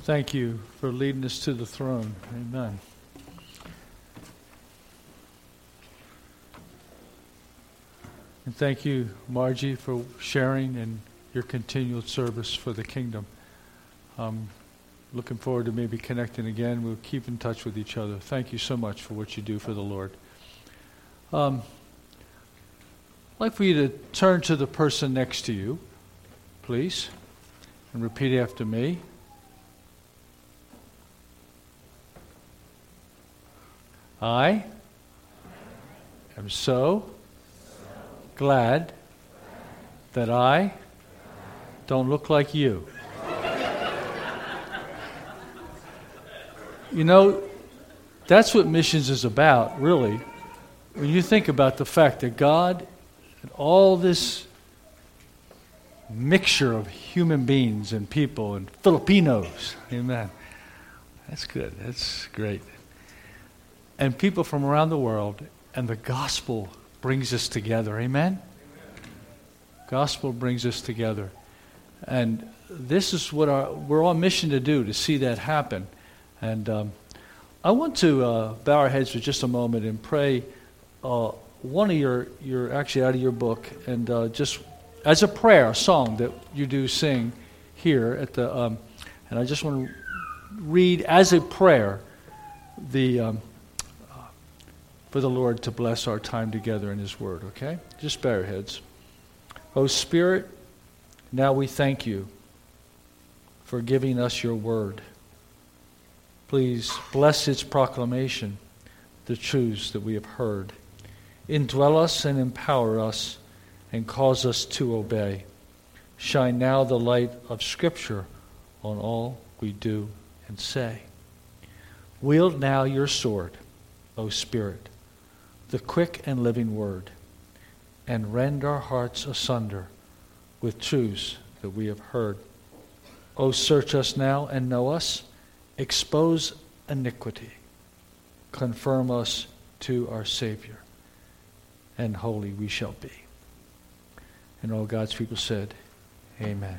Thank you for leading us to the throne. Amen. And thank you, Margie, for sharing and your continual service for the kingdom. Looking forward to maybe connecting again. We'll keep in touch with each other. Thank you so much for what you do for the Lord. I'd like for you to turn to the person next to you, please, and repeat after me. I am so glad that I don't look like you. You know, that's what missions is about, really. When you think about the fact that God and all this mixture of human beings and people and Filipinos, amen. That's good. That's great. And people from around the world, and the gospel brings us together. Amen? Gospel brings us together. And this is what we're on mission to do, to see that happen. And I want to bow our heads for just a moment and pray one of your actually out of your book, and just as a prayer, a song that you do sing here at the, and I just want to read as a prayer for the Lord to bless our time together in His Word, okay? Just bow your heads. O Spirit, now we thank you for giving us your Word. Please bless its proclamation, the truths that we have heard. Indwell us and empower us and cause us to obey. Shine now the light of Scripture on all we do and say. Wield now your sword, O Spirit, the quick and living word, and rend our hearts asunder with truths that we have heard. O search us now and know us, expose iniquity, confirm us to our Savior, and holy we shall be. And all God's people said, amen.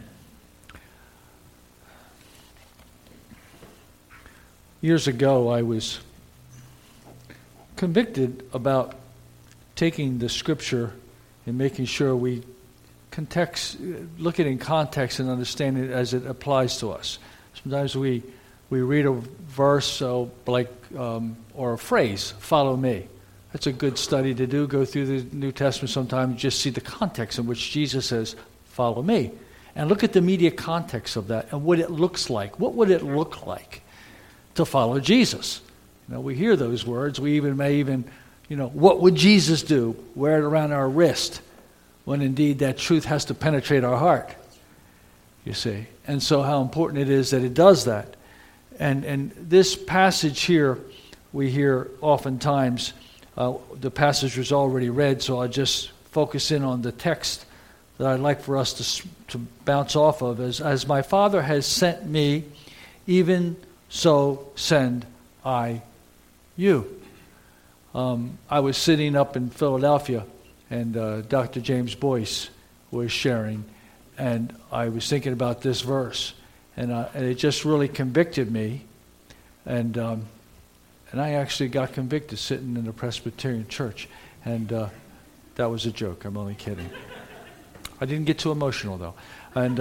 Years ago, I was convicted about taking the Scripture and making sure we look at it in context and understand it as it applies to us. Sometimes we read a verse or a phrase, follow me. That's a good study to do. Go through the New Testament sometime and just see the context in which Jesus says, follow me. And look at the immediate context of that and what it looks like. What would it look like to follow Jesus? You know, we hear those words. We may even, what would Jesus do? Wear it around our wrist, when indeed that truth has to penetrate our heart, you see. And so how important it is that it does that. And this passage here, we hear oftentimes, the passage was already read, so I'll just focus in on the text that I'd like for us to bounce off of. As my Father has sent me, even so send I you. I was sitting up in Philadelphia, and Dr. James Boyce was sharing, and I was thinking about this verse, and it just really convicted me, and I actually got convicted sitting in a Presbyterian church, and that was a joke. I'm only kidding. I didn't get too emotional though, and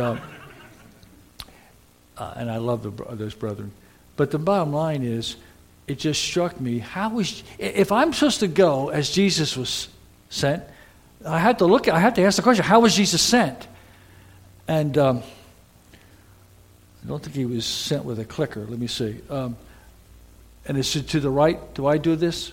I love those brethren. But the bottom line is, it just struck me, if I'm supposed to go as Jesus was sent, I had to ask the question, how was Jesus sent? And I don't think he was sent with a clicker. Let me see. And it's to the right. Do I do this?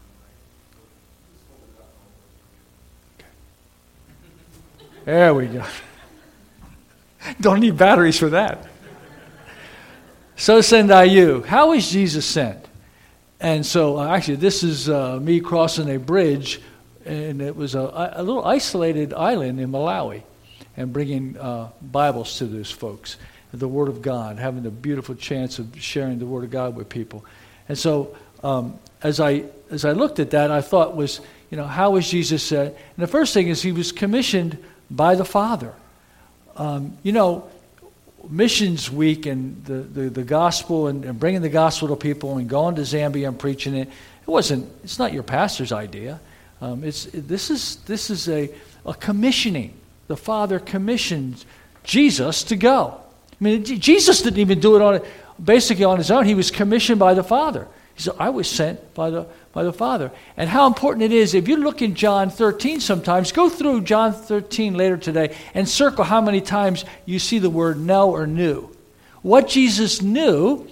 Okay. There we go. Don't need batteries for that. So send I you. How is Jesus sent? And so actually this is me crossing a bridge, and it was a little isolated island in Malawi, and bringing Bibles to those folks, the Word of God, having the beautiful chance of sharing the Word of God with people. And so as I looked at that, I thought was, how was Jesus sent? And the first thing is he was commissioned by the Father. missions week and the gospel and bringing the gospel to people and going to Zambia and preaching it, it's not your pastor's idea. This is a commissioning. The Father commissioned Jesus to go. I mean, Jesus didn't even do it basically on his own. He was commissioned by the Father. He said, I was sent by the Father. And how important it is, if you look in John 13 sometimes, go through John 13 later today and circle how many times you see the word know or knew. What Jesus knew,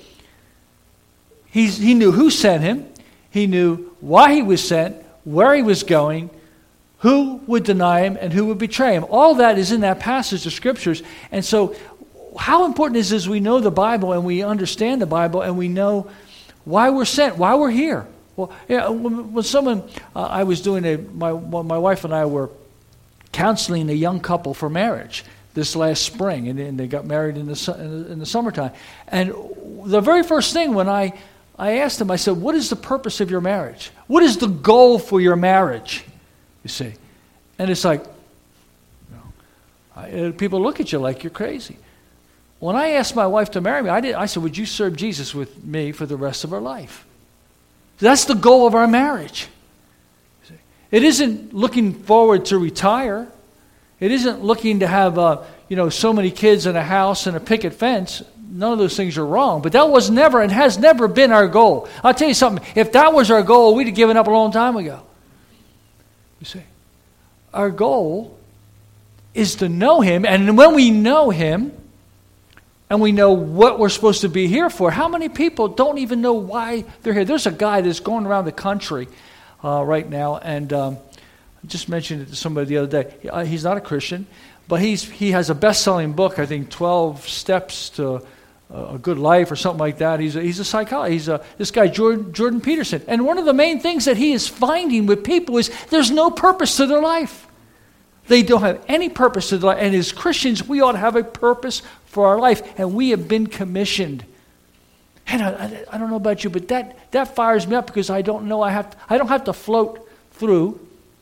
he knew who sent him. He knew why he was sent, where he was going, who would deny him, and who would betray him. All that is in that passage of Scriptures. And so how important is this we know the Bible and we understand the Bible and we know why we're sent, why we're here. Well, yeah, when someone, I was doing my wife and I were counseling a young couple for marriage this last spring, and they got married in the summertime. And the very first thing when I asked them, I said, what is the purpose of your marriage? What is the goal for your marriage? You see. And it's like, people look at you like you're crazy. When I asked my wife to marry me, I said, would you serve Jesus with me for the rest of our life? That's the goal of our marriage. It isn't looking forward to retire. It isn't looking to have so many kids in a house and a picket fence. None of those things are wrong. But that was never and has never been our goal. I'll tell you something. If that was our goal, we'd have given up a long time ago. You see, our goal is to know him. And when we know him, and we know what we're supposed to be here for, how many people don't even know why they're here? There's a guy that's going around the country right now, and I just mentioned it to somebody the other day. He's not a Christian, but he has a best-selling book, I think, 12 Steps to a Good Life or something like that. He's a psychologist. This guy, Jordan Peterson. And one of the main things that he is finding with people is there's no purpose to their life. They don't have any purpose to their life. And as Christians, we ought to have a purpose for our life. And we have been commissioned. And I don't know about you, but that fires me up because I don't know I don't have to float through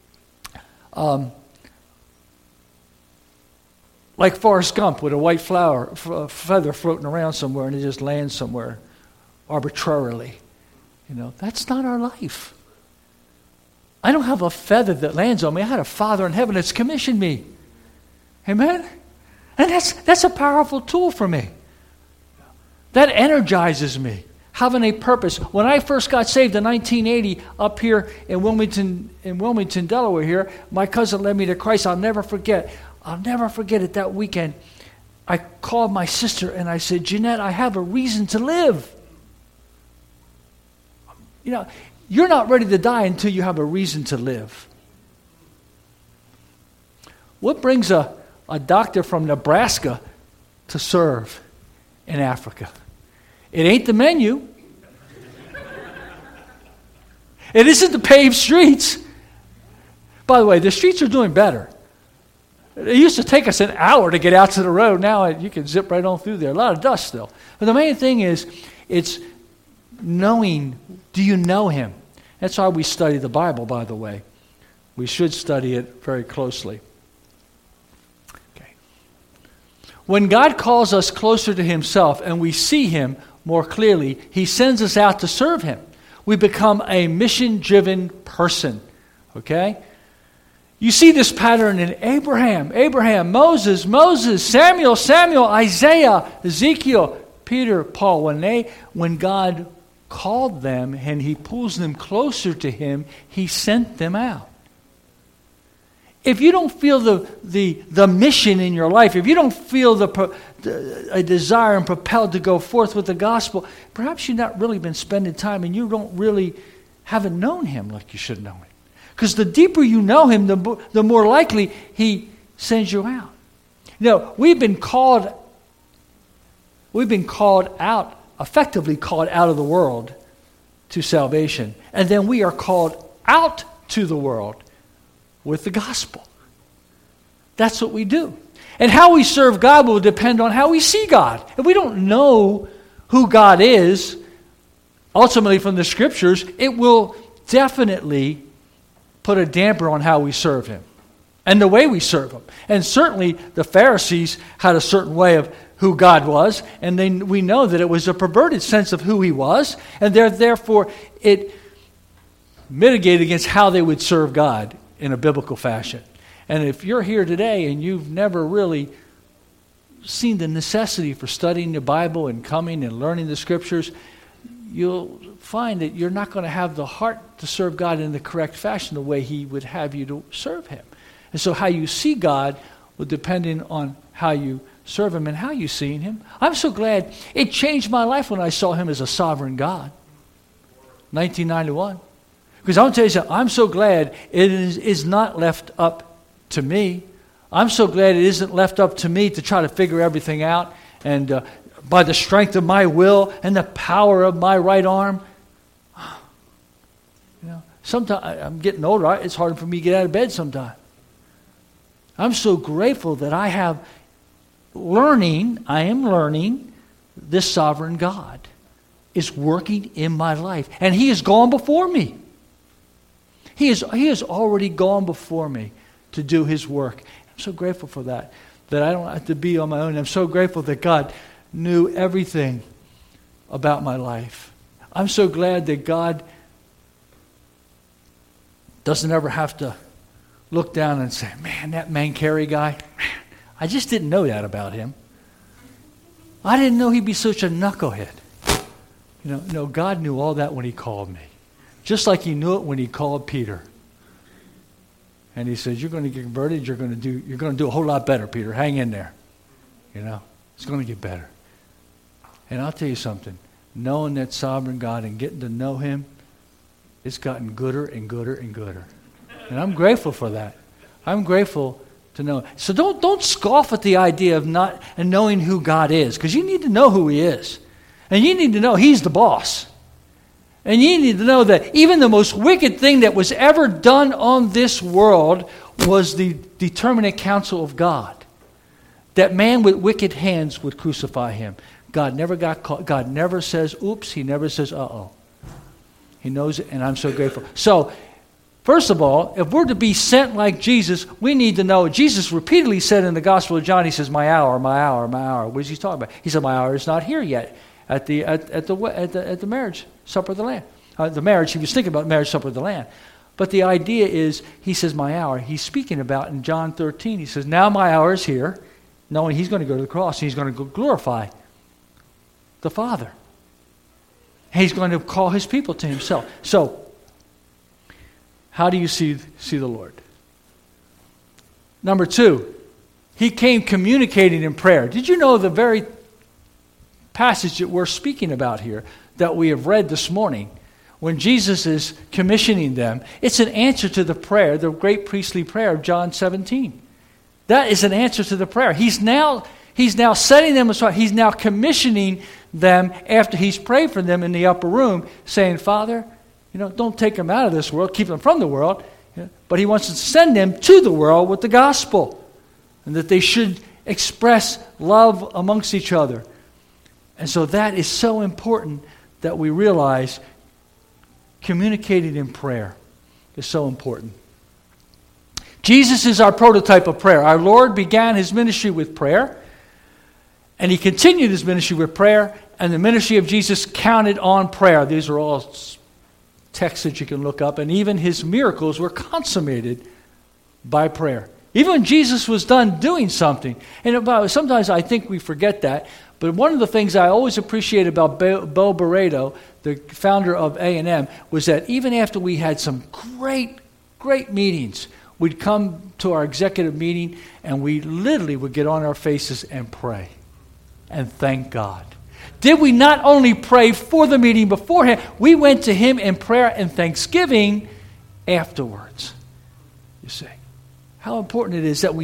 like Forrest Gump with a white feather floating around somewhere and it just lands somewhere arbitrarily. That's not our life. I don't have a feather that lands on me. I had a Father in heaven that's commissioned me. Amen? And that's a powerful tool for me. That energizes me, having a purpose. When I first got saved in 1980 up here in Wilmington, Delaware here, my cousin led me to Christ. I'll never forget it that weekend. I called my sister and I said, Jeanette, I have a reason to live. You're not ready to die until you have a reason to live. What brings a doctor from Nebraska to serve in Africa? It ain't the menu. It isn't the paved streets. By the way, the streets are doing better. It used to take us an hour to get out to the road. Now you can zip right on through there. A lot of dust still. But the main thing is, it's knowing, do you know him? That's why we study the Bible, by the way. We should study it very closely. Okay. When God calls us closer to himself and we see him more clearly, he sends us out to serve him. We become a mission-driven person. Okay? You see this pattern in Abraham, Moses, Samuel, Isaiah, Ezekiel, Peter, Paul. When God called them and he pulls them closer to him, he sent them out. If you don't feel the mission in your life, if you don't feel a desire and propelled to go forth with the gospel, perhaps you've not really been spending time and you haven't known him like you should know him. Because the deeper you know him, the more likely he sends you out. We've been called out, effectively called out of the world to salvation. And then we are called out to the world with the gospel. That's what we do. And how we serve God will depend on how we see God. If we don't know who God is, ultimately from the Scriptures, it will definitely put a damper on how we serve him and the way we serve him. And certainly the Pharisees had a certain way of who God was, and we know that it was a perverted sense of who he was, and therefore it mitigated against how they would serve God in a biblical fashion. And if you're here today and you've never really seen the necessity for studying the Bible and coming and learning the Scriptures, you'll find that you're not going to have the heart to serve God in the correct fashion, the way he would have you to serve him. And so how you see God will depend on how you serve him and how you see him. I'm so glad it changed my life when I saw him as a sovereign God. 1991. Because I'll tell you something, I'm so glad it is not left up to me. I'm so glad it isn't left up to me to try to figure everything out and by the strength of my will and the power of my right arm. You know, sometimes I'm getting older. It's hard for me to get out of bed sometimes. I'm so grateful that I am learning this sovereign God is working in my life. And he has gone before me. He has already gone before me to do his work. I'm so grateful for that I don't have to be on my own. I'm so grateful that God knew everything about my life. I'm so glad that God doesn't ever have to look down and say, man, that Mancari guy, man, I just didn't know that about him. I didn't know he'd be such a knucklehead. No, God knew all that when he called me. Just like he knew it when he called Peter. And he said, you're going to get converted, you're going to do a whole lot better, Peter. Hang in there. It's going to get better. And I'll tell you something, knowing that sovereign God and getting to know him, it's gotten gooder and gooder and gooder. And I'm grateful for that. I'm grateful to know. So don't scoff at the idea of not and knowing who God is, because you need to know who he is. And you need to know he's the boss. And you need to know that even the most wicked thing that was ever done on this world was the determinate counsel of God. That man with wicked hands would crucify him. God never got caught. God never says, oops. He never says, uh-oh. He knows it, and I'm so grateful. So, first of all, if we're to be sent like Jesus, we need to know. Jesus repeatedly said in the Gospel of John, he says, my hour, my hour, my hour. What is he talking about? He said, my hour is not here yet at the marriage supper of the Lamb. The marriage, he was thinking about marriage supper of the Lamb. But the idea is, he says, my hour. He's speaking about in John 13, he says, now my hour is here, knowing he's going to go to the cross and he's going to glorify the Father. He's going to call his people to himself. So, how do you see the Lord? Number 2, he came communicating in prayer. Did you know the very passage that we're speaking about here, that we have read this morning, when Jesus is commissioning them, it's an answer to the prayer, the great priestly prayer of John 17. That is an answer to the prayer. He's now setting them aside. He's now commissioning them after he's prayed for them in the upper room, saying, Father, don't take them out of this world, keep them from the world, but he wants to send them to the world with the gospel, and that they should express love amongst each other. And so that is so important that we realize communicating in prayer is so important. Jesus is our prototype of prayer. Our Lord began his ministry with prayer, and he continued his ministry with prayer, and the ministry of Jesus counted on prayer. These are all texts that you can look up, and even his miracles were consummated by prayer. Even when Jesus was done doing something, and sometimes I think we forget that, but one of the things I always appreciate about Bo Barreto, the founder of A&M, was that even after we had some great meetings, we'd come to our executive meeting and we literally would get on our faces and pray and thank God. Did we not only pray for the meeting beforehand, we went to him in prayer and thanksgiving afterwards. You see, how important it is that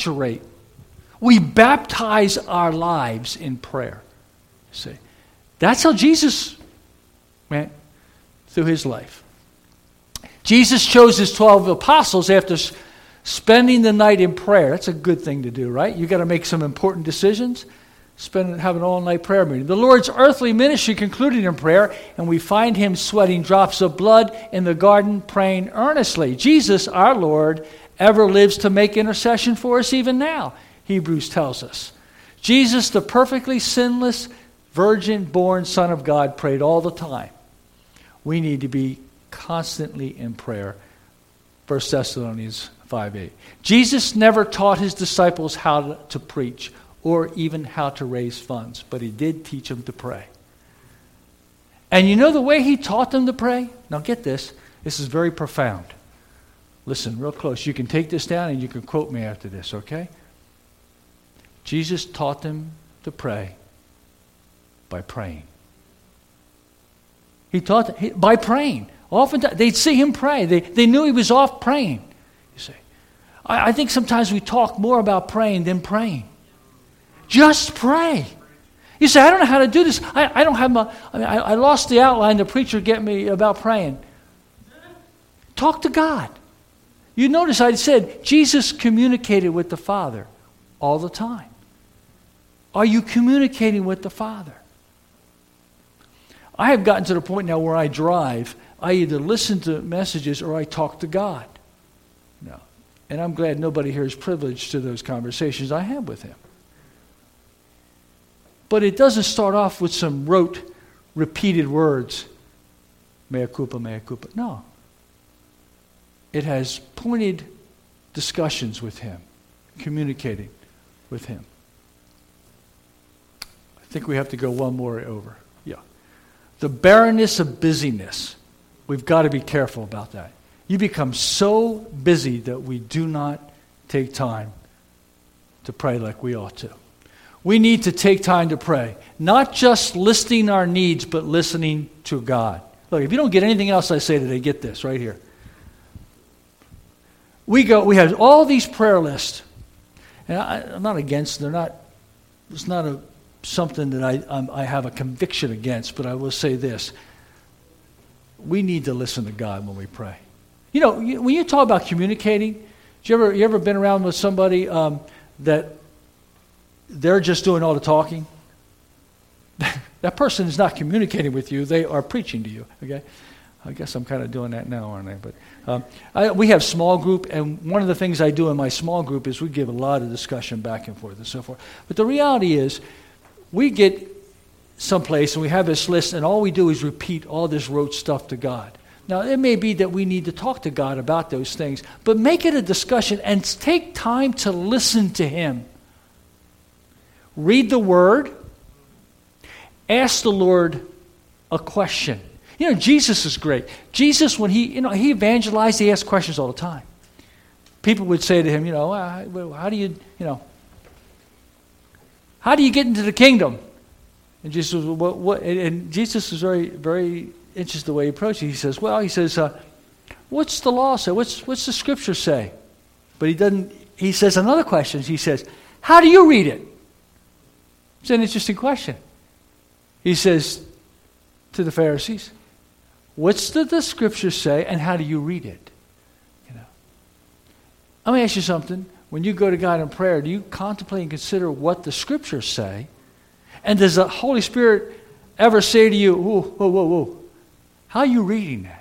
we baptize our lives in prayer. See, that's how Jesus went through his life. Jesus chose his 12 apostles after spending the night in prayer. That's a good thing to do, right? You got to make some important decisions. Have an all-night prayer meeting. The Lord's earthly ministry concluded in prayer, and we find him sweating drops of blood in the garden, praying earnestly. Jesus, our Lord, ever lives to make intercession for us even now, Hebrews tells us. Jesus, the perfectly sinless, virgin-born Son of God, prayed all the time. We need to be constantly in prayer. 1 Thessalonians 5:8. Jesus never taught his disciples how to preach or even how to raise funds, but he did teach them to pray. And you know the way he taught them to pray? Now get this. This is very profound. Listen real close. You can take this down and you can quote me after this, okay? Jesus taught them to pray by praying. He taught them by praying. Often they'd see him pray. They knew he was off praying. You see, I think sometimes we talk more about praying than praying. Just pray. You say, I don't know how to do this. I don't have I lost the outline the preacher get me about praying. Talk to God. You notice I said Jesus communicated with the Father all the time. Are you communicating with the Father? I have gotten to the point now where I drive, I either listen to messages or I talk to God. No. And I'm glad nobody here is privileged to those conversations I have with him. But it doesn't start off with some rote, repeated words. Mea culpa, mea culpa. No. It has pointed discussions with him, communicating with him. I think we have to go one more over. Yeah. The barrenness of busyness. We've got to be careful about that. You become so busy that we do not take time to pray like we ought to. We need to take time to pray. Not just listing our needs, but listening to God. Look, if you don't get anything else I say today, get this right here. We have all these prayer lists. And I'm not against, it's not something that I have a conviction against, but I will say this. We need to listen to God when we pray. You know, when you talk about communicating, you ever been around with somebody that they're just doing all the talking? That person is not communicating with you. They are preaching to you. Okay, I guess I'm kind of doing that now, aren't I? But we have small group, and one of the things I do in my small group is we give a lot of discussion back and forth and so forth. But the reality is, we get someplace and we have this list, and all we do is repeat all this rote stuff to God. Now, it may be that we need to talk to God about those things, but make it a discussion and take time to listen to Him. Read the Word. Ask the Lord a question. You know, Jesus is great. Jesus, when he evangelized, he asked questions all the time. People would say to him, how do you get into the kingdom? And Jesus was, what? And Jesus is very, very interested the way he approached it. He says, what's the law say? What's the scripture say? But he doesn't. He says another question. He says, how do you read it? It's an interesting question. He says to the Pharisees, what's the scripture say and how do you read it? Let me ask you something. When you go to God in prayer, do you contemplate and consider what the scriptures say? And does the Holy Spirit ever say to you, whoa, how are you reading that?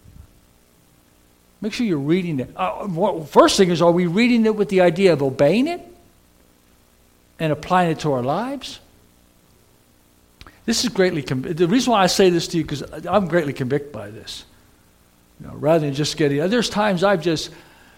Make sure you're reading it. First thing is, are we reading it with the idea of obeying it and applying it to our lives? This is greatly the reason why I say this to you, because I'm greatly convicted by this. Rather than just getting, there's times I've just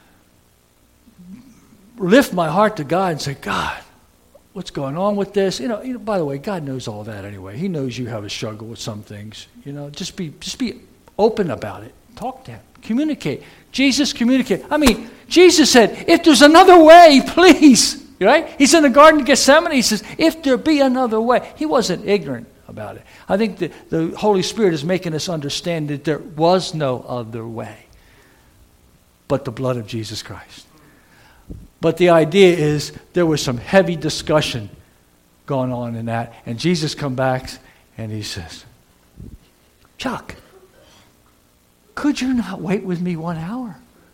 lift my heart to God and say, God, what's going on with this? By the way, God knows all that anyway. He knows you have a struggle with some things. Just be open about it. Talk to Him. Communicate. Jesus communicated. Jesus said, if there's another way, please. Right? He's in the Garden of Gethsemane. He says, if there be another way. He wasn't ignorant about it. I think that the Holy Spirit is making us understand that there was no other way but the blood of Jesus Christ. But the idea is there was some heavy discussion going on in that. And Jesus comes back and he says, Chuck, could you not wait with me 1 hour?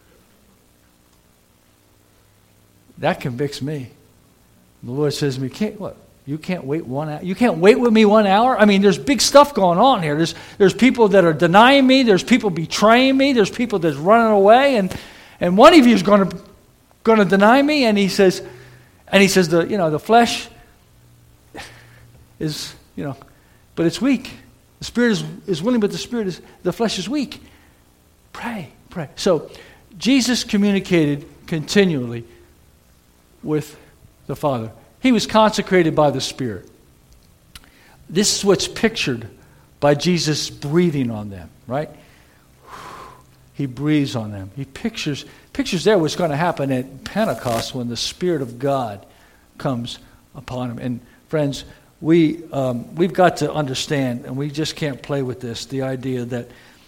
That convicts me. The Lord says to me, you can't wait 1 hour? You can't wait with me 1 hour? There's big stuff going on here. There's people that are denying me. There's people betraying me. There's people that's running away. And one of you is going to deny me. And he says, the flesh is, but it's weak. The spirit is willing, but the flesh is weak. Pray. So Jesus communicated continually with the Father. He was consecrated by the Spirit. This is what's pictured by Jesus breathing on them, right? He breathes on them. He pictures there what's going to happen at Pentecost when the Spirit of God comes upon him. And friends, we've got to understand, and we just can't play with this, the idea that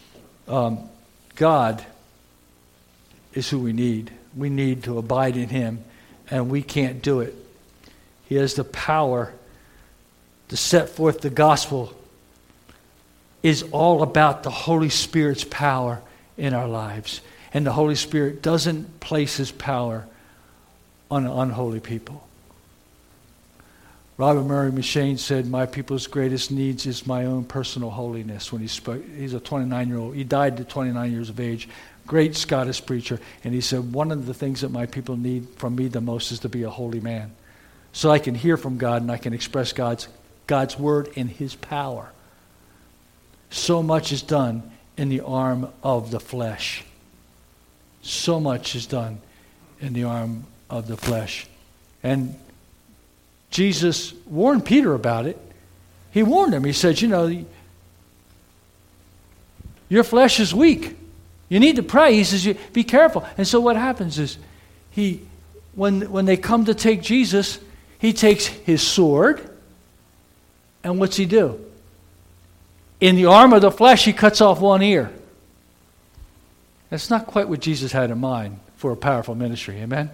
God is who we need. We need to abide in him, and we can't do it. He has the power to set forth the gospel. Is all about the Holy Spirit's power in our lives. And the Holy Spirit doesn't place his power on unholy people. Robert Murray M'Cheyne said, my people's greatest needs is my own personal holiness. When he spoke, he's a 29-year-old. He died at 29 years of age. Great Scottish preacher. And he said, one of the things that my people need from me the most is to be a holy man. So I can hear from God and I can express God's word in his power. So much is done in the arm of the flesh. So much is done in the arm of the flesh. And Jesus warned Peter about it. He warned him. He said, your flesh is weak. You need to pray. He says, be careful. And so what happens is, when they come to take Jesus, he takes his sword, and what's he do? In the arm of the flesh, he cuts off one ear. That's not quite what Jesus had in mind for a powerful ministry. Amen?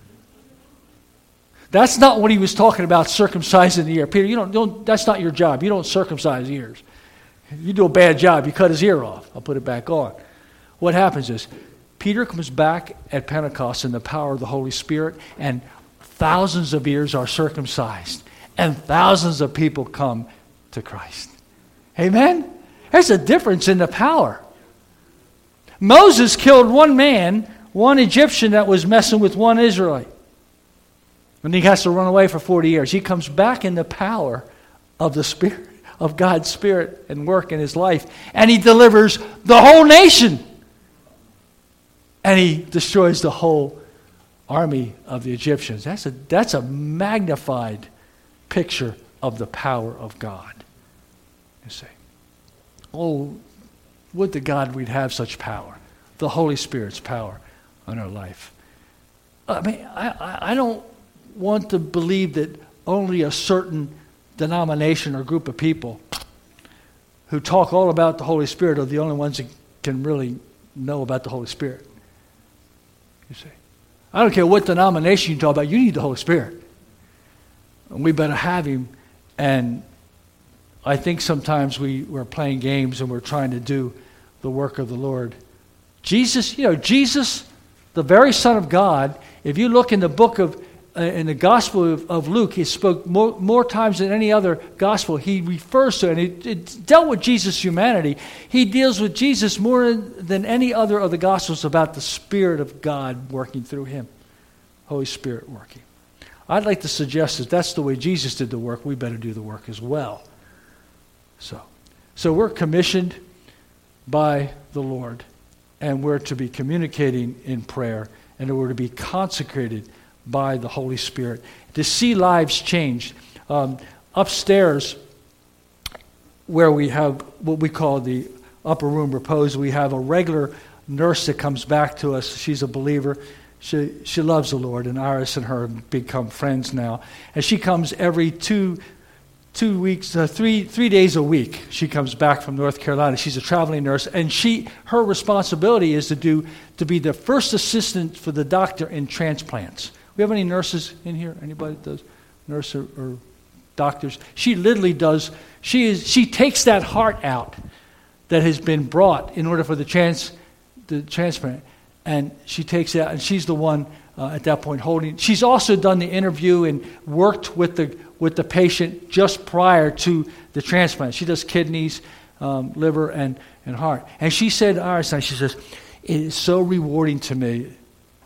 That's not what he was talking about, circumcising the ear. Peter, that's not your job. You don't circumcise ears. You do a bad job, you cut his ear off. I'll put it back on. What happens is, Peter comes back at Pentecost in the power of the Holy Spirit, and thousands of ears are circumcised, and thousands of people come to Christ. Amen? There's a difference in the power. Moses killed one man, one Egyptian that was messing with one Israelite. And he has to run away for 40 years. He comes back in the power of the Spirit, of God's Spirit and work in his life. And he delivers the whole nation. And he destroys the whole army of the Egyptians. That's a magnified picture of the power of God. You see. Oh, would to God we'd have such power. The Holy Spirit's power on our life. I don't want to believe that only a certain denomination or group of people who talk all about the Holy Spirit are the only ones that can really know about the Holy Spirit. You see. I don't care what denomination you talk about, you need the Holy Spirit. And we better have him. And I think sometimes we're playing games and we're trying to do the work of the Lord. Jesus, the very Son of God, if you look in the book of in the Gospel of Luke, he spoke more times than any other Gospel. He refers to, and it dealt with Jesus' humanity. He deals with Jesus more than any other of the Gospels about the Spirit of God working through him. Holy Spirit working. I'd like to suggest that that's the way Jesus did the work. We better do the work as well. So we're commissioned by the Lord, and we're to be communicating in prayer, and we're to be consecrated by the Holy Spirit to see lives changed. Upstairs, where we have what we call the upper room repose, we have a regular nurse that comes back to us. She's a believer. She loves the Lord, and Iris and her have become friends now. And she comes every 2 weeks, 3 days a week. She comes back from North Carolina. She's a traveling nurse, and her responsibility is to be the first assistant for the doctor in transplants. We have any nurses in here? Anybody that does nurse or doctors? She literally does. She takes that heart out that has been brought in order for the transplant, and she takes it out, and she's the one at that point holding. She's also done the interview and worked with the patient just prior to the transplant. She does kidneys, liver, and heart. And she said, she says, it is so rewarding to me.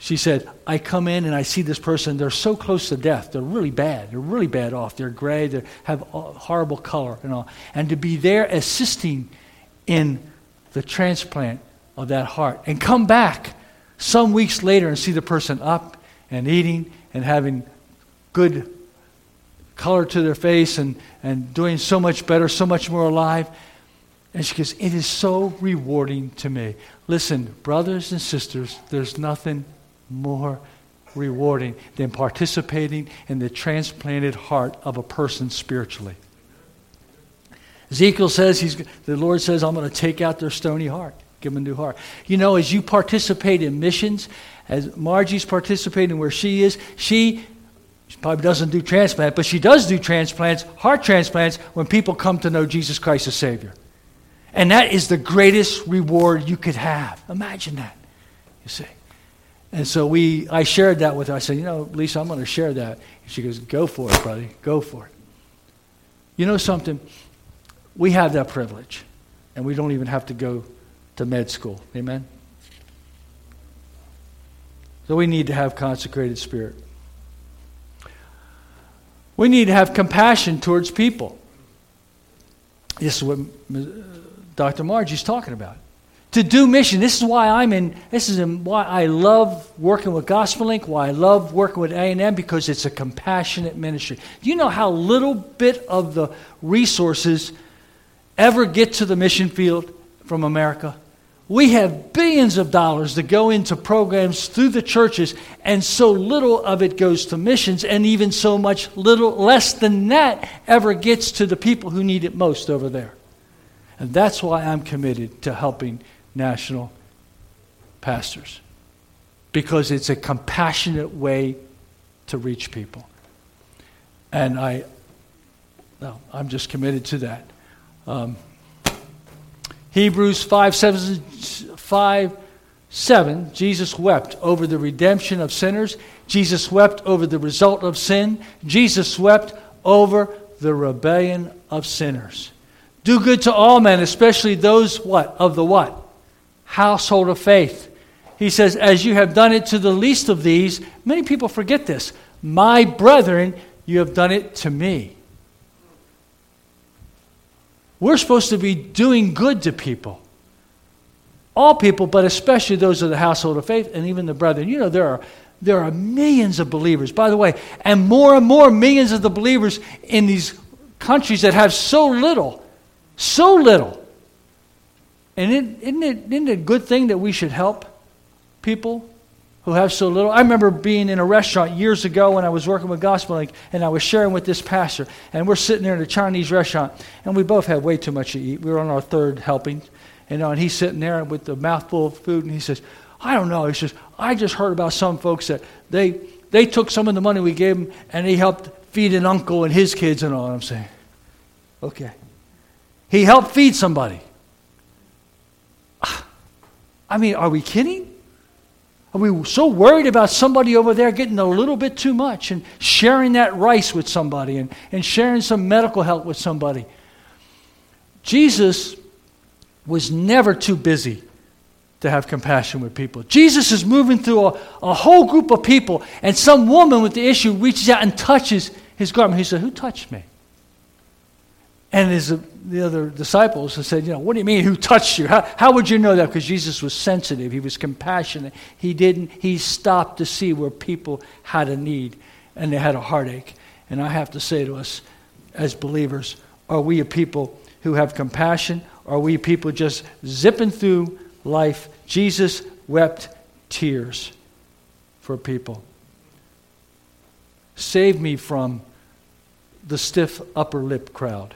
She said, I come in and I see this person, they're so close to death. They're really bad. They're really bad off. They're gray. They have horrible color and all. And to be there assisting in the transplant of that heart and come back some weeks later and see the person up and eating and having good color to their face and doing so much better, so much more alive. And she goes, it is so rewarding to me. Listen, brothers and sisters, there's nothing more rewarding than participating in the transplanted heart of a person spiritually. Ezekiel says, the Lord says, I'm going to take out their stony heart, give them a new heart. You know, as you participate in missions, as Margie's participating where she is, she probably doesn't do transplant, but she does do transplants, heart transplants, when people come to know Jesus Christ as Savior. And that is the greatest reward you could have. Imagine that, you see. And so I shared that with her. I said, Lisa, I'm going to share that. And she goes, go for it, buddy. Go for it. You know something? We have that privilege. And we don't even have to go to med school. Amen? So we need to have consecrated spirit. We need to have compassion towards people. This is what Dr. Margie's talking about. To do mission. This is why why I love working with Gospel Link, why I love working with A&M, because it's a compassionate ministry. Do you know how little bit of the resources ever get to the mission field from America? We have billions of dollars that go into programs through the churches, and so little of it goes to missions, and even so much less than that ever gets to the people who need it most over there. And that's why I'm committed to helping national pastors, because it's a compassionate way to reach people. And I'm just committed to that. Hebrews 5:7, Jesus wept over the redemption of sinners. Jesus wept over the result of sin. Jesus wept over the rebellion of sinners. Do good to all men, especially those of the household of faith. He says, as you have done it to the least of these, many people forget this. My brethren, you have done it to me. We're supposed to be doing good to people. All people, but especially those of the household of faith and even the brethren. You know, there are millions of believers, by the way, and more millions of the believers in these countries that have so little. And isn't it a good thing that we should help people who have so little? I remember being in a restaurant years ago when I was working with Gospel Link, and I was sharing with this pastor, and we're sitting there in a Chinese restaurant, and we both had way too much to eat. We were on our third helping, and he's sitting there with a mouthful of food, and he says, I don't know. He says, I just heard about some folks that they took some of the money we gave them, and he helped feed an uncle and his kids and all. And I'm saying, okay. He helped feed somebody. I mean, are we kidding? Are we so worried about somebody over there getting a little bit too much and sharing that rice with somebody and sharing some medical help with somebody? Jesus was never too busy to have compassion with people. Jesus is moving through a whole group of people, and some woman with the issue reaches out and touches his garment. He said, who touched me? And the other disciples said, what do you mean, who touched you? How would you know that? Because Jesus was sensitive. He was compassionate. He stopped to see where people had a need and they had a heartache. And I have to say to us as believers, are we a people who have compassion? Or are we people just zipping through life? Jesus wept tears for people. Save me from the stiff upper lip crowd.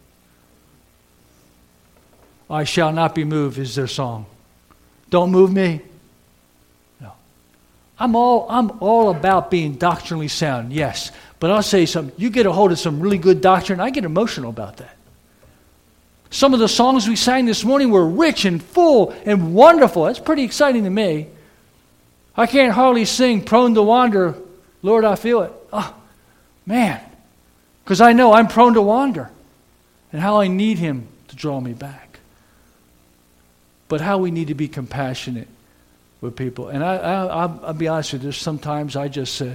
I shall not be moved is their song. Don't move me. No. I'm all about being doctrinally sound, yes. But I'll say something. You get a hold of some really good doctrine, I get emotional about that. Some of the songs we sang this morning were rich and full and wonderful. That's pretty exciting to me. I can't hardly sing Prone to Wander, Lord, I feel it. Oh, man. Because I know I'm prone to wander and how I need Him to draw me back. But how we need to be compassionate with people. And I'll be honest with you, there's sometimes I just say,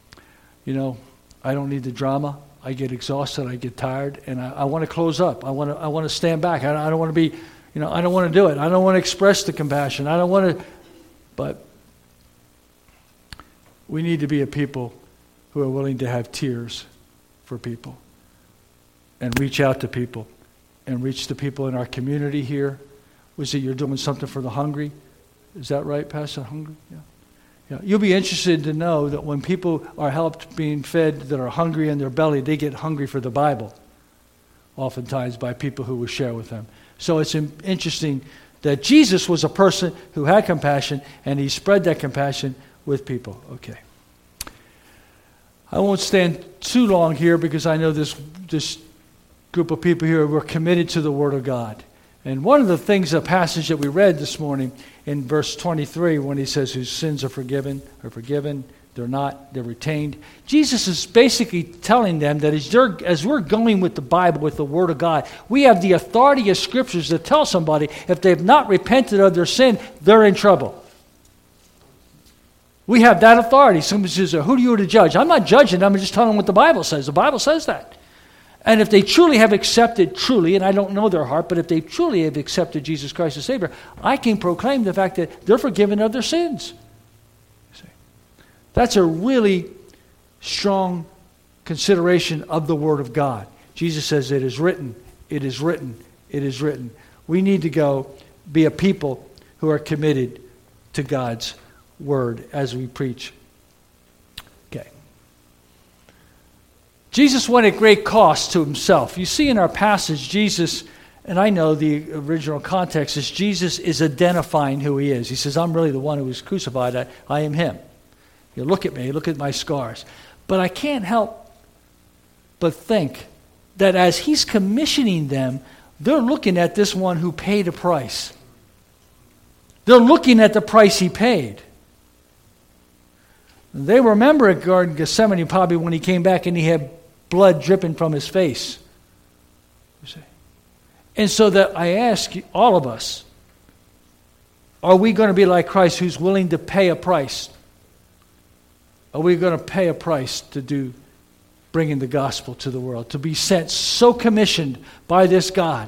I don't need the drama. I get exhausted, I get tired, and I want to close up. I want to stand back. I don't want to be, I don't want to do it. I don't want to express the compassion. I don't want to, but we need to be a people who are willing to have tears for people and reach out to people and reach the people in our community here. Was it you're doing something for the hungry? Is that right, Pastor? Hungry? Yeah. You'll be interested to know that when people are helped being fed that are hungry in their belly, they get hungry for the Bible, oftentimes by people who will share with them. So it's interesting that Jesus was a person who had compassion, and he spread that compassion with people. Okay. I won't stand too long here because I know this group of people here were committed to the Word of God. And one of the things, a passage that we read this morning in verse 23, when he says whose sins are forgiven, they're not, they're retained. Jesus is basically telling them that as we're going with the Bible, with the Word of God, we have the authority of Scriptures to tell somebody if they've not repented of their sin, they're in trouble. We have that authority. Somebody says, who are you to judge? I'm not judging them, I'm just telling them what the Bible says. The Bible says that. And if they truly have accepted, and I don't know their heart, but if they truly have accepted Jesus Christ as Savior, I can proclaim the fact that they're forgiven of their sins. See? That's a really strong consideration of the Word of God. Jesus says, it is written, it is written, it is written. We need to go be a people who are committed to God's Word as we preach. Jesus went at great cost to himself. You see in our passage, Jesus, and I know the original context is Jesus is identifying who he is. He says, I'm really the one who was crucified. I am him. You look at me, look at my scars. But I can't help but think that as he's commissioning them, they're looking at this one who paid a price. They're looking at the price he paid. They remember at Garden of Gethsemane probably when he came back and he had blood dripping from his face. You see? And so that I ask you, all of us, are we going to be like Christ who's willing to pay a price? Are we going to pay a price to bringing the gospel to the world, to be sent so commissioned by this God,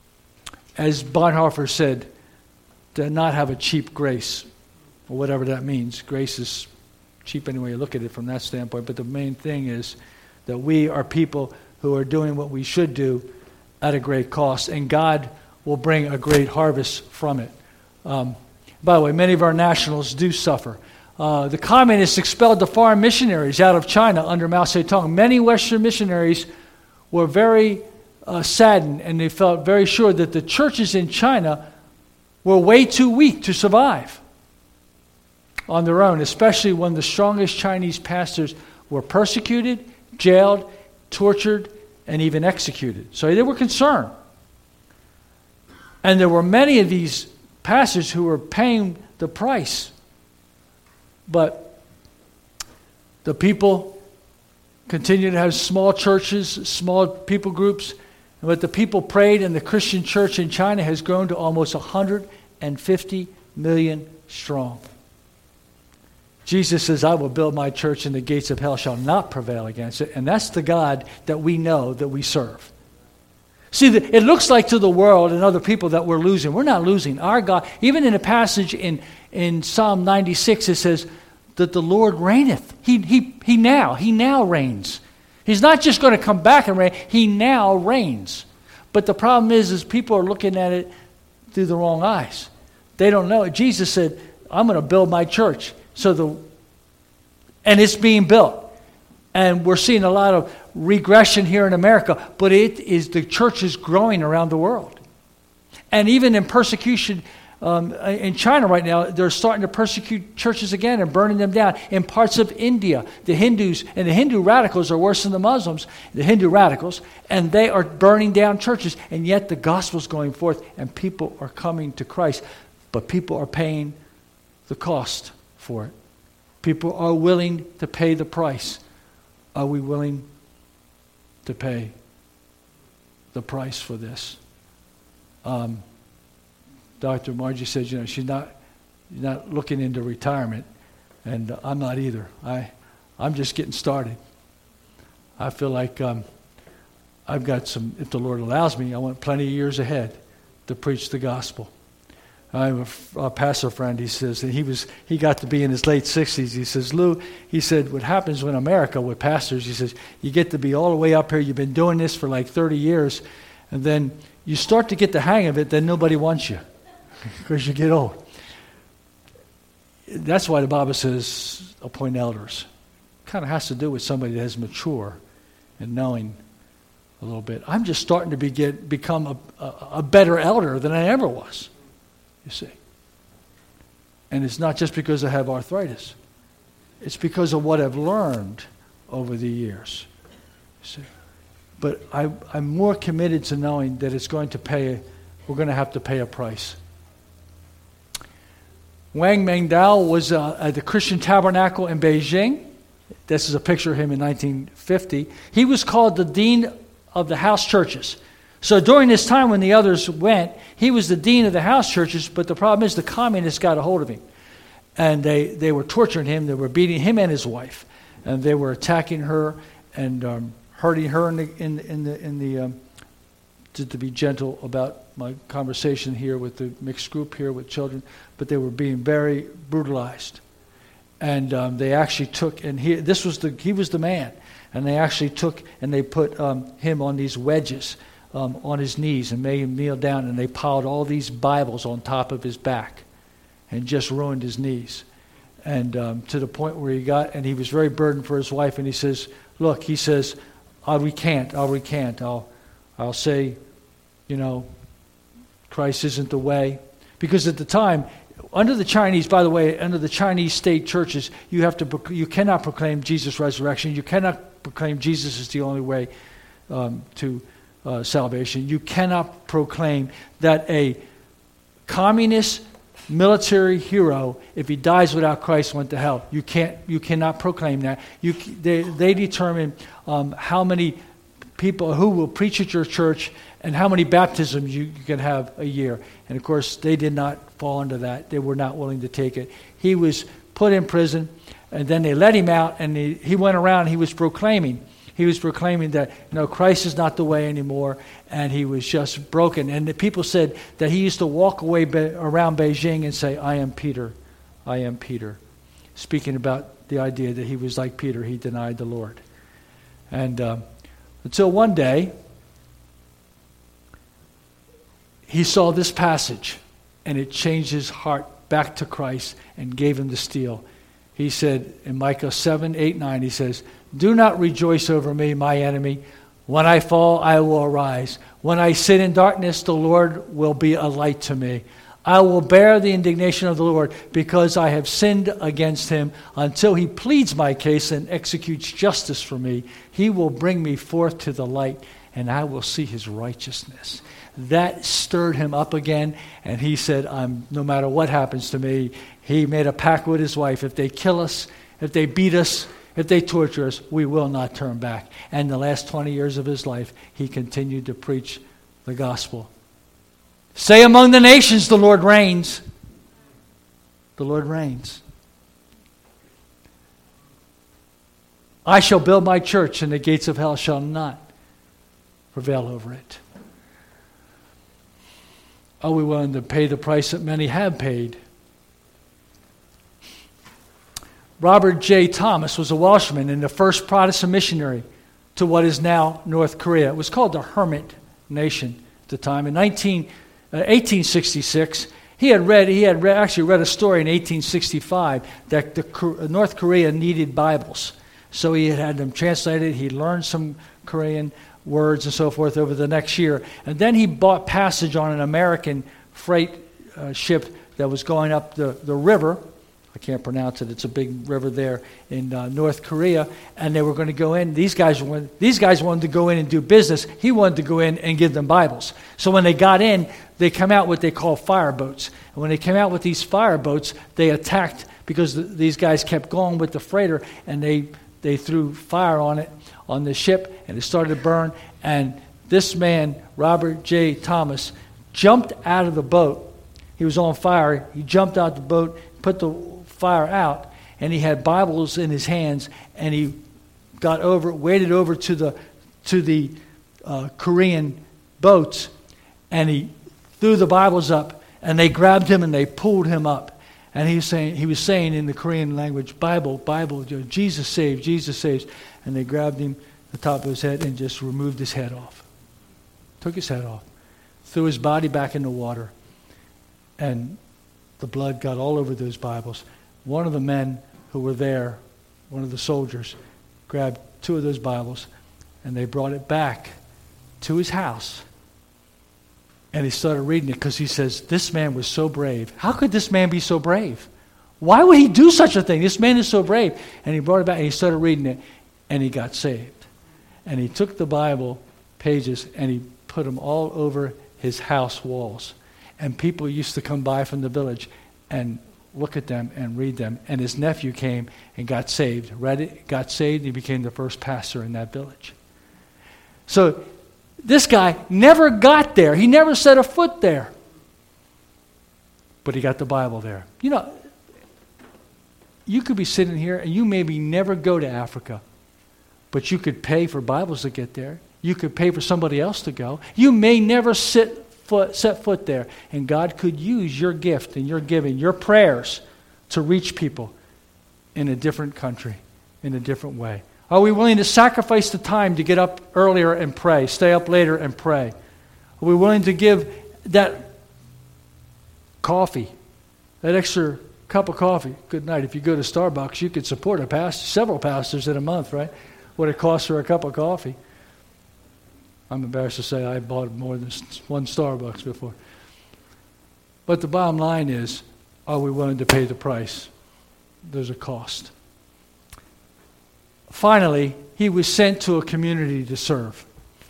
as Bonhoeffer said, to not have a cheap grace, or whatever that means. Grace is cheap anyway you look at it from that standpoint, but the main thing is that we are people who are doing what we should do at a great cost, and God will bring a great harvest from it. By the way, many of our nationals do suffer. The communists expelled the foreign missionaries out of China under Mao Zedong. Many Western missionaries were very saddened, and they felt very sure that the churches in China were way too weak to survive on their own, especially when the strongest Chinese pastors were persecuted, jailed, tortured, and even executed. So they were concerned. And there were many of these pastors who were paying the price. But the people continued to have small churches, small people groups. But the people prayed, and the Christian church in China has grown to almost 150 million strong. Jesus says, I will build my church and the gates of hell shall not prevail against it. And that's the God that we know that we serve. See, it looks like to the world and other people that we're losing. We're not losing. Our God, even in a passage in Psalm 96, it says that the Lord reigneth. He now reigns. He's not just going to come back and reign. He now reigns. But the problem is people are looking at it through the wrong eyes. They don't know. Jesus said, I'm going to build my church. And it's being built. And we're seeing a lot of regression here in America, but the church is growing around the world. And even in persecution in China right now, they're starting to persecute churches again and burning them down. In parts of India, the Hindus and the Hindu radicals are worse than the Muslims, the Hindu radicals, and they are burning down churches. And yet the gospel's going forth and people are coming to Christ, but people are paying the cost for it. People are willing to pay the price. Are we willing to pay the price for this? Dr. Margie says, she's not You're not looking into retirement, and I'm not either. I'm just getting started. I feel like I've got some, if the Lord allows me, I want plenty of years ahead to preach the gospel. I have a pastor friend, he says, and he got to be in his late 60s. He says, Lou, he said, what happens in America with pastors, he says, you get to be all the way up here, you've been doing this for like 30 years, and then you start to get the hang of it, then nobody wants you because you get old. That's why the Bible says appoint elders. Kind of has to do with somebody that is mature and knowing a little bit. I'm just starting to become a better elder than I ever was, you see. And it's not just because I have arthritis. It's because of what I've learned over the years, you see. But I'm more committed to knowing that it's going to we're going to have to pay a price. Wang Mengdao was at the Christian Tabernacle in Beijing. This is a picture of him in 1950. He was called the dean of the house churches. So during this time when the others went, he was the dean of the house churches, but the problem is the communists got a hold of him. And they were torturing him. They were beating him and his wife. And they were attacking her and hurting her to be gentle about my conversation here with the mixed group here with children, but they were being very brutalized. And they actually took, and he was the man, and they actually took and they put him on these wedges on his knees and made him kneel down, and they piled all these Bibles on top of his back and just ruined his knees. And to the point where he was very burdened for his wife, and he says, look, he says, I'll recant. I'll say, Christ isn't the way. Because at the time, under the Chinese state churches, you cannot proclaim Jesus' resurrection. You cannot proclaim Jesus is the only way to salvation. You cannot proclaim that a communist military hero, if he dies without Christ, went to hell. You cannot proclaim that. They determine how many people who will preach at your church and how many baptisms you can have a year. And of course, they did not fall into that. They were not willing to take it. He was put in prison, and then they let him out, and he went around. He was proclaiming that Christ is not the way anymore, and he was just broken. And the people said that he used to walk away around Beijing and say, I am Peter, I am Peter. Speaking about the idea that he was like Peter, he denied the Lord. And until one day, he saw this passage, and it changed his heart back to Christ and gave him the steel. He said in Micah 7, 8, 9, he says, do not rejoice over me, my enemy. When I fall, I will arise. When I sit in darkness, the Lord will be a light to me. I will bear the indignation of the Lord because I have sinned against him. Until he pleads my case and executes justice for me, he will bring me forth to the light, and I will see his righteousness. That stirred him up again, and he said, no matter what happens to me, he made a pact with his wife. If they kill us, if they beat us, if they torture us, we will not turn back. And the last 20 years of his life, he continued to preach the gospel. Say among the nations, the Lord reigns. The Lord reigns. I shall build my church, and the gates of hell shall not prevail over it. Are we willing to pay the price that many have paid? Robert J. Thomas was a Welshman and the first Protestant missionary to what is now North Korea. It was called the Hermit Nation at the time. In 1866, he had actually read a story in 1865 that North Korea needed Bibles. So he had them translated. He learned some Korean words and so forth over the next year. And then he bought passage on an American freight ship that was going up the river. I can't pronounce it. It's a big river there in North Korea. And they were going to go in. These guys wanted to go in and do business. He wanted to go in and give them Bibles. So when they got in, they come out what they call fireboats. And when they came out with these fireboats, they attacked because these guys kept going with the freighter, and they threw fire on it, on the ship, and it started to burn. And this man, Robert J. Thomas, jumped out of the boat. he was on fire. He jumped out the boat, put the fire out, and he had Bibles in his hands, and he waded over to the Korean boats, and he threw the Bibles up, and they grabbed him and they pulled him up. And he was saying in the Korean language, Bible, Bible, Jesus saves, Jesus saves. And they grabbed him, the top of his head, and just removed his head off. Took his head off. Threw his body back in the water. And the blood got all over those Bibles. One of the men who were there, one of the soldiers, grabbed 2 of those Bibles, and they brought it back to his house. And he started reading it because he says, this man was so brave. How could this man be so brave? Why would he do such a thing? This man is so brave. And he brought it back and he started reading it, and he got saved. And he took the Bible pages and he put them all over his house walls. And people used to come by from the village and look at them and read them. And his nephew came and got saved. Read it, got saved, and he became the first pastor in that village. So this guy never got there. He never set a foot there. But he got the Bible there. You know, you could be sitting here and you maybe never go to Africa, but you could pay for Bibles to get there. You could pay for somebody else to go. You may never set foot there. And God could use your gift and your giving, your prayers, to reach people in a different country, in a different way. Are we willing to sacrifice the time to get up earlier and pray, stay up later and pray? Are we willing to give that coffee, that extra cup of coffee? Good night. If you go to Starbucks, you could support a pastor, several pastors in a month, right? What it costs for a cup of coffee. I'm embarrassed to say I bought more than one Starbucks before. But the bottom line is, are we willing to pay the price? There's a cost. Finally, he was sent to a community to serve.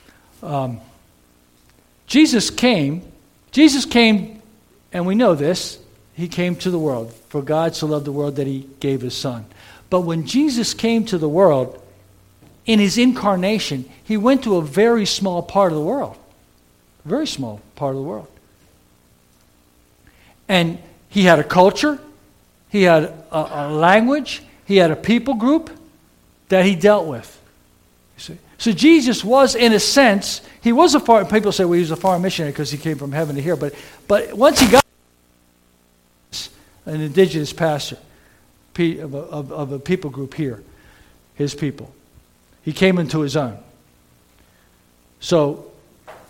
Jesus came, and we know this, he came to the world. For God so loved the world that he gave his son. But when Jesus came to the world, in his incarnation, he went to a very small part of the world. A very small part of the world. And he had a culture, he had a language, he had a people group that he dealt with. You see? So Jesus was, in a sense, he was a foreign, people say, well, he was a foreign missionary because he came from heaven to here. But once he got an indigenous pastor of a people group here, his people, he came into his own. So,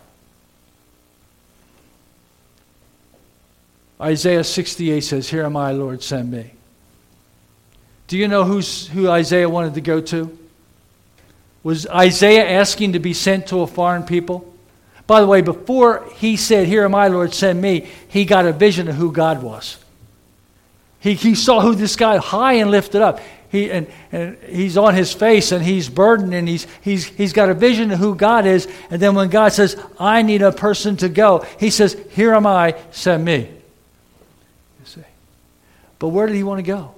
Isaiah 68 says, here am I, Lord, send me. Do you know who Isaiah wanted to go to? Was Isaiah asking to be sent to a foreign people? By the way, before he said, here am I, Lord, send me, he got a vision of who God was. He saw who this guy, high and lifted up. And he's on his face and he's burdened and he's got a vision of who God is. And then when God says, I need a person to go, he says, here am I, send me. You see. But where did he want to go?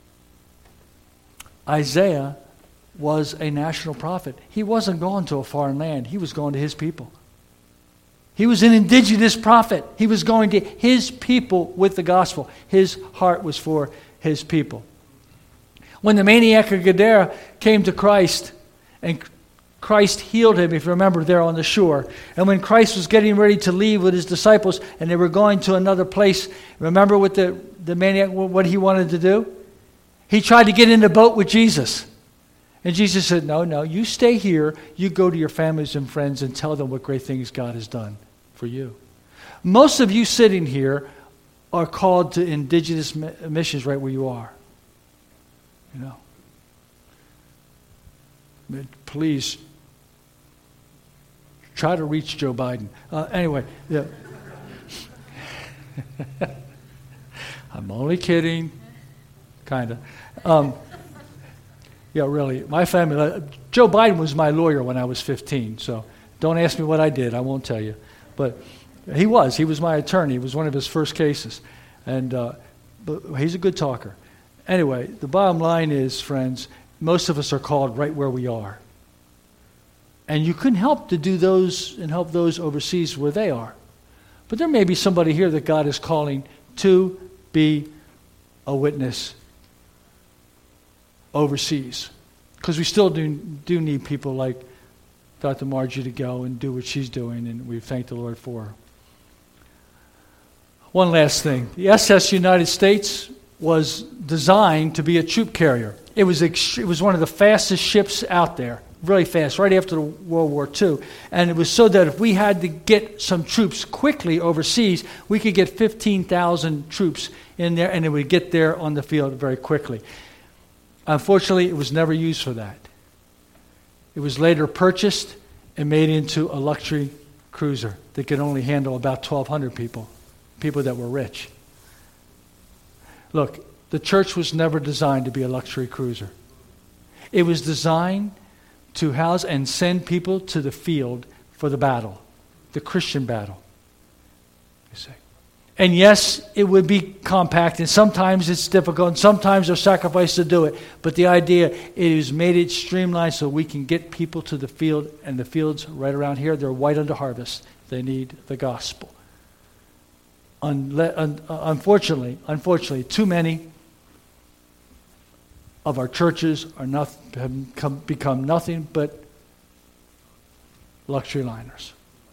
Isaiah was a national prophet. He wasn't going to a foreign land. He was going to his people. He was an indigenous prophet. He was going to his people with the gospel. His heart was for his people. When the maniac of Gadara came to Christ, and Christ healed him, if you remember, there on the shore. And when Christ was getting ready to leave with his disciples, and they were going to another place, remember what the maniac, what he wanted to do? He tried to get in the boat with Jesus. And Jesus said, no, you stay here. You go to your families and friends and tell them what great things God has done for you. Most of you sitting here are called to indigenous missions right where you are. You know. But please try to reach Joe Biden. Anyway, yeah. I'm only kidding. Kind of. Yeah, really. My family, Joe Biden was my lawyer when I was 15, so don't ask me what I did. I won't tell you. But he was my attorney. It was one of his first cases. And but he's a good talker. Anyway, the bottom line is, friends, most of us are called right where we are. And you couldn't help to do those and help those overseas where they are. But there may be somebody here that God is calling to be a witness overseas. Because we still do need people like Dr. Margie to go and do what she's doing, and we thank the Lord for her. One last thing. The SS United States was designed to be a troop carrier. It was one of the fastest ships out there, really fast, right after World War II. And it was so that if we had to get some troops quickly overseas, we could get 15,000 troops in there, and it would get there on the field very quickly. Unfortunately, it was never used for that. It was later purchased and made into a luxury cruiser that could only handle about 1,200 people that were rich. Look, the church was never designed to be a luxury cruiser. It was designed to house and send people to the field for the battle, the Christian battle. You see. And yes, it would be compact, and sometimes it's difficult, and sometimes there's sacrifice to do it. But the idea is made it streamlined so we can get people to the field, and the fields right around here, they're white unto harvest. They need the gospel. Unfortunately, too many of our churches have become nothing but luxury liners.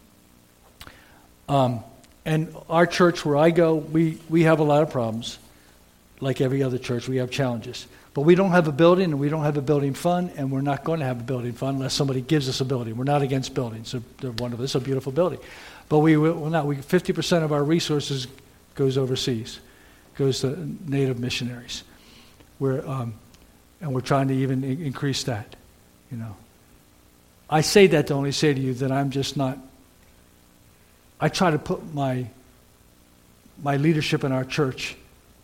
And our church where I go, we have a lot of problems. Like every other church, we have challenges. But we don't have a building, and we don't have a building fund, and we're not going to have a building fund unless somebody gives us a building. We're not against buildings. They're wonderful. It's a beautiful building. But we will not. 50% of our resources goes overseas, goes to native missionaries. And we're trying to even increase that. You know, I say that to only say to you that I'm just not. I try to put my leadership in our church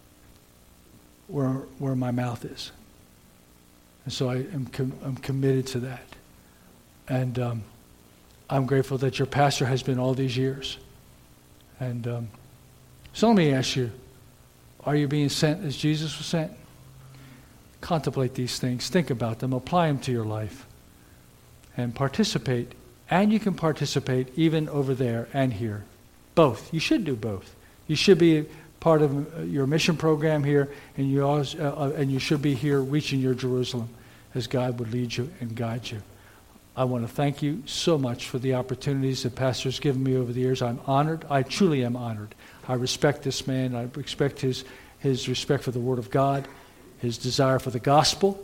where my mouth is, and so I'm committed to that, and I'm grateful that your pastor has been all these years. And so let me ask you, are you being sent as Jesus was sent? Contemplate these things, think about them, apply them to your life, and participate. And you can participate even over there and here. Both. You should do both. You should be part of your mission program here, and you should be here reaching your Jerusalem as God would lead you and guide you. I want to thank you so much for the opportunities that Pastor has given me over the years. I'm honored. I truly am honored. I respect this man. I respect his respect for the Word of God, his desire for the gospel,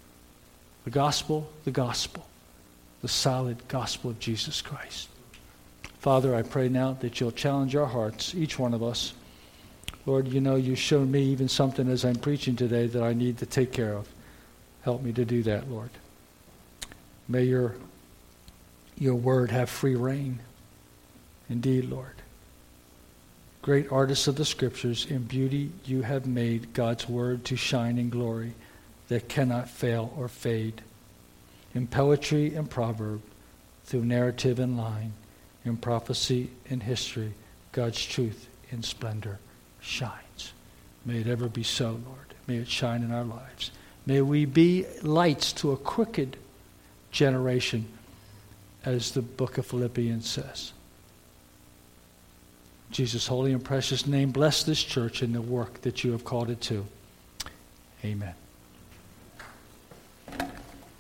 the solid gospel of Jesus Christ. Father, I pray now that you'll challenge our hearts, each one of us. Lord, you know you've shown me even something as I'm preaching today that I need to take care of. Help me to do that, Lord. May your word have free reign. Indeed, Lord. Great artists of the Scriptures, in beauty you have made God's word to shine in glory that cannot fail or fade. In poetry and proverb, through narrative and line, in prophecy and history, God's truth in splendor shines. May it ever be so, Lord. May it shine in our lives. May we be lights to a crooked generation, as the book of Philippians says. In Jesus' holy and precious name, bless this church and the work that you have called it to. Amen.